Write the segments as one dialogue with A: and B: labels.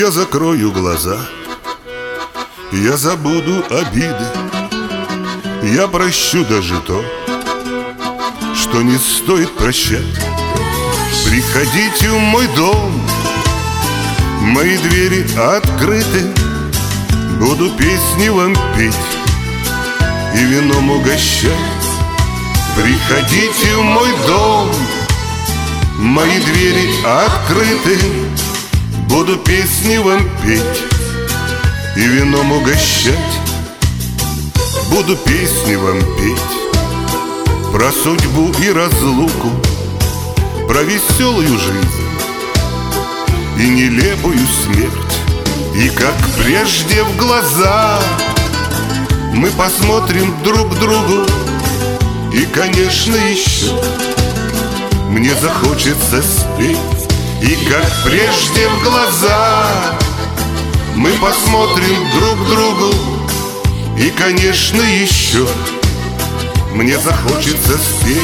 A: Я закрою глаза, я забуду обиды, я прощу даже то, что не стоит прощать. Приходите в мой дом, мои двери открыты, буду песни вам петь и вином угощать. Приходите в мой дом, мои двери открыты, буду песни вам петь и вином угощать. Буду песни вам петь про судьбу и разлуку, про веселую жизнь и нелепую смерть. И как прежде в глаза мы посмотрим друг другу, и, конечно, еще мне захочется спеть. И как прежде в глаза мы посмотрим друг другу, и, конечно, еще мне захочется спеть.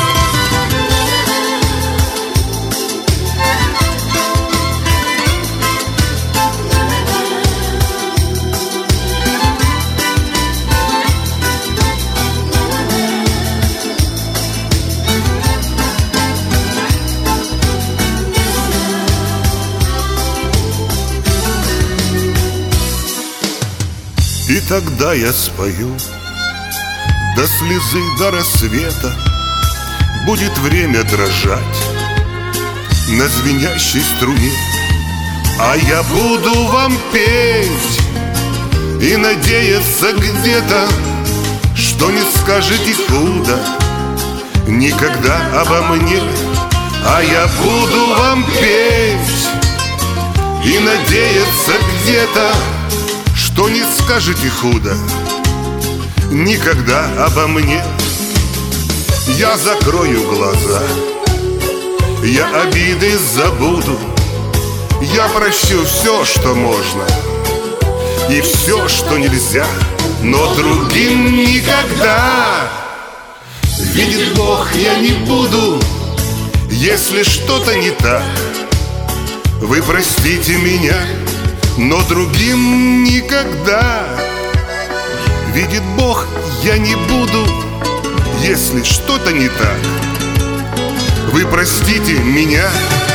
A: И тогда я спою до слезы, до рассвета. Будет время дрожать на звенящей струне, а я буду вам петь и надеяться где-то, что не скажете худо никогда обо мне. А я буду вам петь и надеяться где-то, что не скажете худо никогда обо мне. Я закрою глаза, я обиды забуду, я прощу все, что можно, и все, что нельзя, но другим никогда. Видит Бог, я не буду, если что-то не так. Вы простите меня, но другим никогда. Видит Бог, я не буду, если что-то не так. Вы простите меня,